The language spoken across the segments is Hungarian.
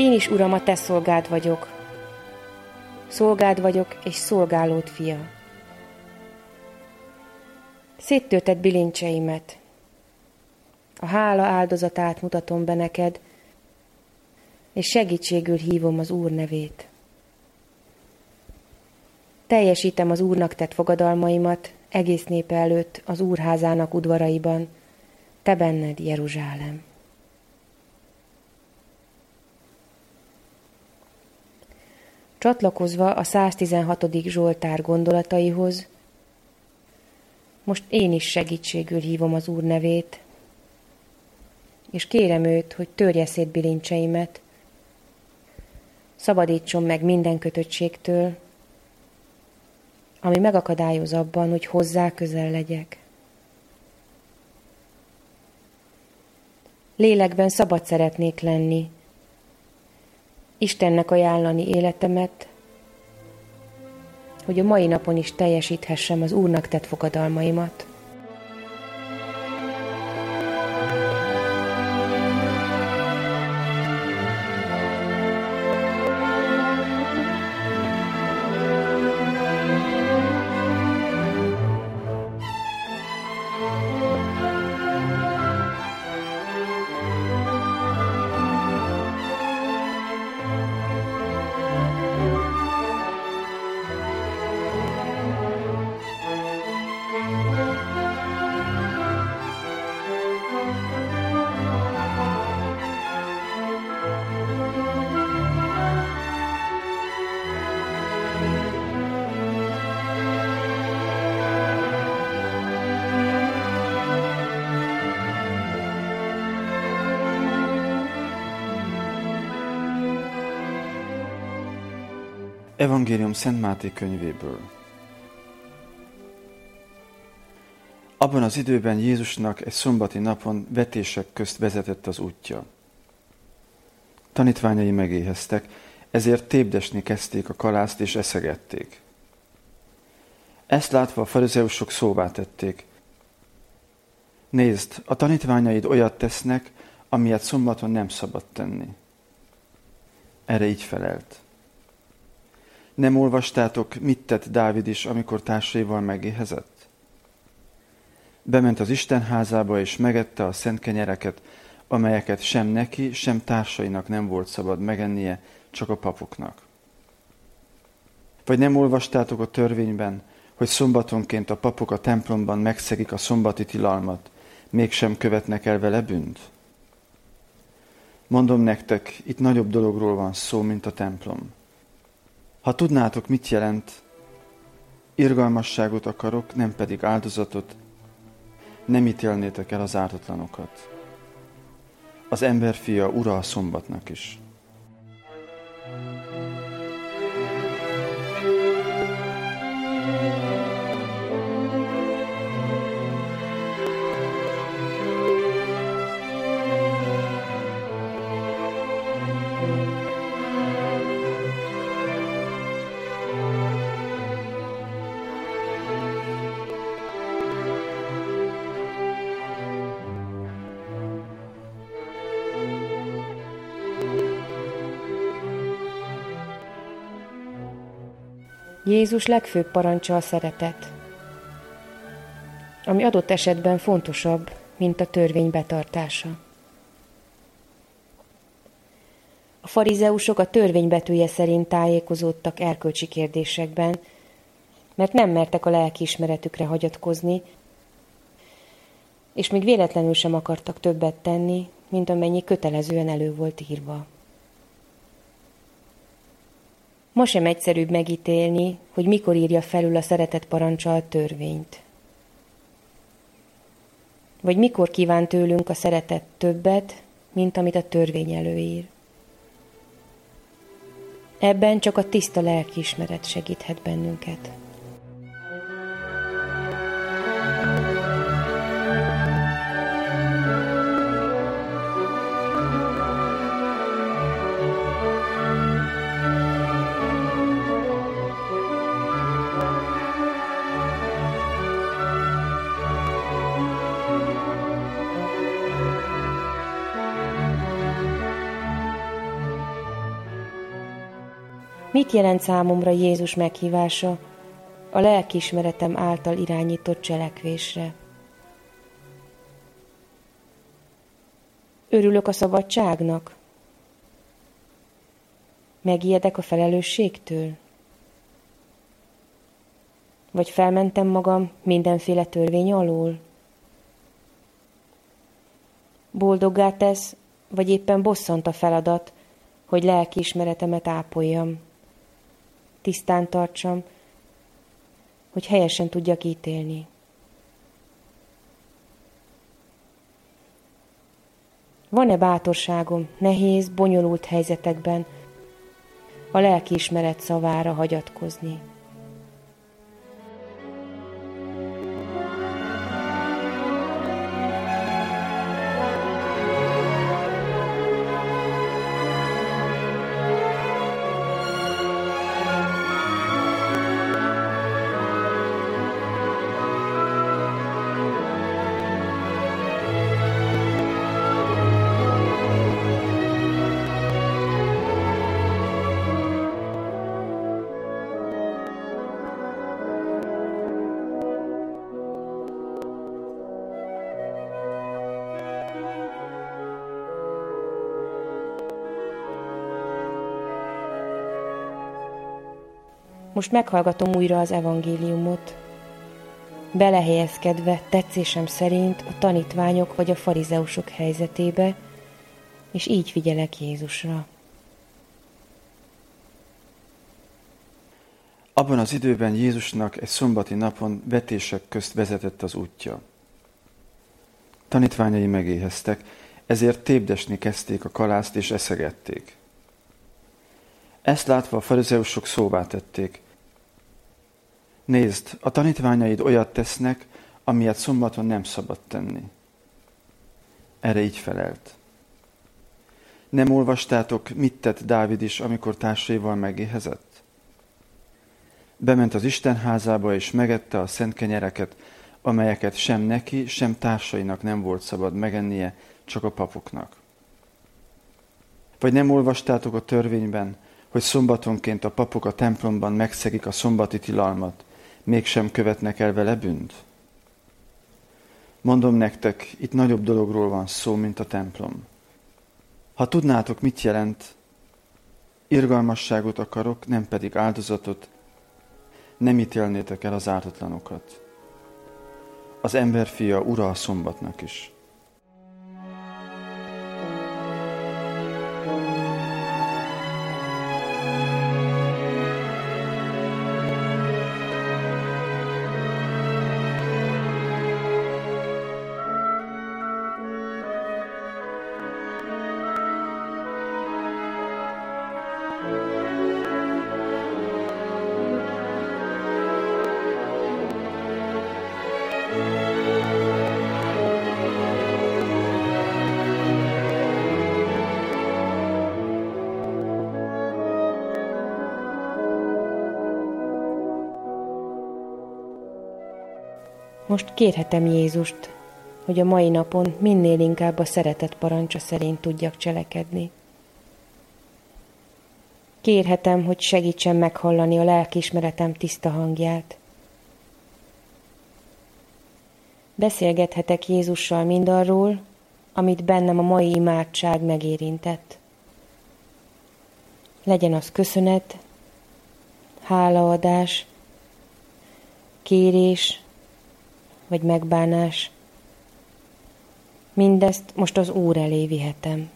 Én is, Uram, a te szolgád vagyok. Szolgád vagyok, és szolgálód fia. Széttörted bilincseimet. A hála áldozatát mutatom be neked, és segítségül hívom az Úr nevét. Teljesítem az Úrnak tett fogadalmaimat egész népe előtt az Úrházának udvaraiban, te benned, Jeruzsálem. Csatlakozva a 116. Zsoltár gondolataihoz, most én is segítségül hívom az Úr nevét, és kérem őt, hogy törje szét bilincseimet, szabadítson meg minden kötöttségtől, ami megakadályoz abban, hogy hozzá közel legyek. Lélekben szabad szeretnék lenni, Istennek ajánlani életemet, hogy a mai napon is teljesíthessem az Úrnak tett fogadalmaimat. Evangélium Szent Máté könyvéből. Abban az időben Jézusnak egy szombati napon vetések közt vezetett az útja. Tanítványai megéheztek, ezért tépdesni kezdték a kalászt és eszegették. Ezt látva a farizeusok szóvá tették. Nézd, a tanítványaid olyat tesznek, amilyet szombaton nem szabad tenni. Erre így felelt. Nem olvastátok, mit tett Dávid is, amikor társaival megéhezett? Bement az Isten házába, és megette a szent kenyereket, amelyeket sem neki, sem társainak nem volt szabad megennie, csak a papoknak. Vagy nem olvastátok a törvényben, hogy szombatonként a papok a templomban megszegik a szombati tilalmat, mégsem követnek el vele bűnt? Mondom nektek, itt nagyobb dologról van szó, mint a templom. Ha tudnátok, mit jelent, irgalmasságot akarok, nem pedig áldozatot, nem ítélnétek el az ártatlanokat. Az emberfia ura a szombatnak is. Jézus legfőbb parancsa a szeretet, ami adott esetben fontosabb, mint a törvény betartása. A farizeusok a törvény betűje szerint tájékozódtak erkölcsi kérdésekben, mert nem mertek a lelkiismeretükre hagyatkozni, és még véletlenül sem akartak többet tenni, mint amennyi kötelezően elő volt írva. Ma sem egyszerűbb megítélni, hogy mikor írja felül a szeretet parancsa a törvényt. Vagy mikor kíván tőlünk a szeretet többet, mint amit a törvény előír. Ebben csak a tiszta lelkiismeret segíthet bennünket. Mit jelent számomra Jézus meghívása a lelkiismeretem által irányított cselekvésre? Örülök a szabadságnak? Megijedek a felelősségtől? Vagy felmentem magam mindenféle törvény alól? Boldoggá tesz, vagy éppen bosszant a feladat, hogy lelkiismeretemet ápoljam, tisztán tartsam, hogy helyesen tudjak ítélni. Van-e bátorságom nehéz, bonyolult helyzetekben a lelkiismeret szavára hagyatkozni? Most meghallgatom újra az evangéliumot, belehelyezkedve tetszésem szerint a tanítványok vagy a farizeusok helyzetébe, és így figyelek Jézusra. Abban az időben Jézusnak egy szombati napon vetések közt vezetett az útja. Tanítványai megéheztek, ezért tépdesni kezdték a kalászt és eszegették. Ezt látva a farizeusok szóvá tették: nézd, a tanítványaid olyat tesznek, amilyet szombaton nem szabad tenni. Erre így felelt: nem olvastátok, mit tett Dávid is, amikor társaival megéhezett? Bement az Isten házába és megette a szent kenyereket, amelyeket sem neki, sem társainak nem volt szabad megennie, csak a papoknak. Vagy nem olvastátok a törvényben, hogy szombatonként a papok a templomban megszegik a szombati tilalmat, mégsem követnek el vele bűnt? Mondom nektek, itt nagyobb dologról van szó, mint a templom. Ha tudnátok, mit jelent, irgalmasságot akarok, nem pedig áldozatot, nem ítélnétek el az ártatlanokat. Az emberfia ura a szombatnak is. Most kérhetem Jézust, hogy a mai napon minél inkább a szeretet parancsa szerint tudjak cselekedni. Kérhetem, hogy segítsen meghallani a lelkiismeretem tiszta hangját. Beszélgethetek Jézussal mindarról, amit bennem a mai imádság megérintett. Legyen az köszönet, hálaadás, kérés vagy megbánás. Mindezt most az Úr elé vihetem.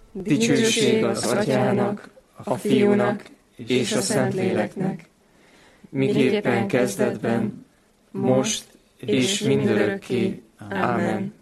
Dicsőség az Atyának, a Fiúnak és a Szentléleknek, miképpen kezdetben, most és mindörökké. Ámen.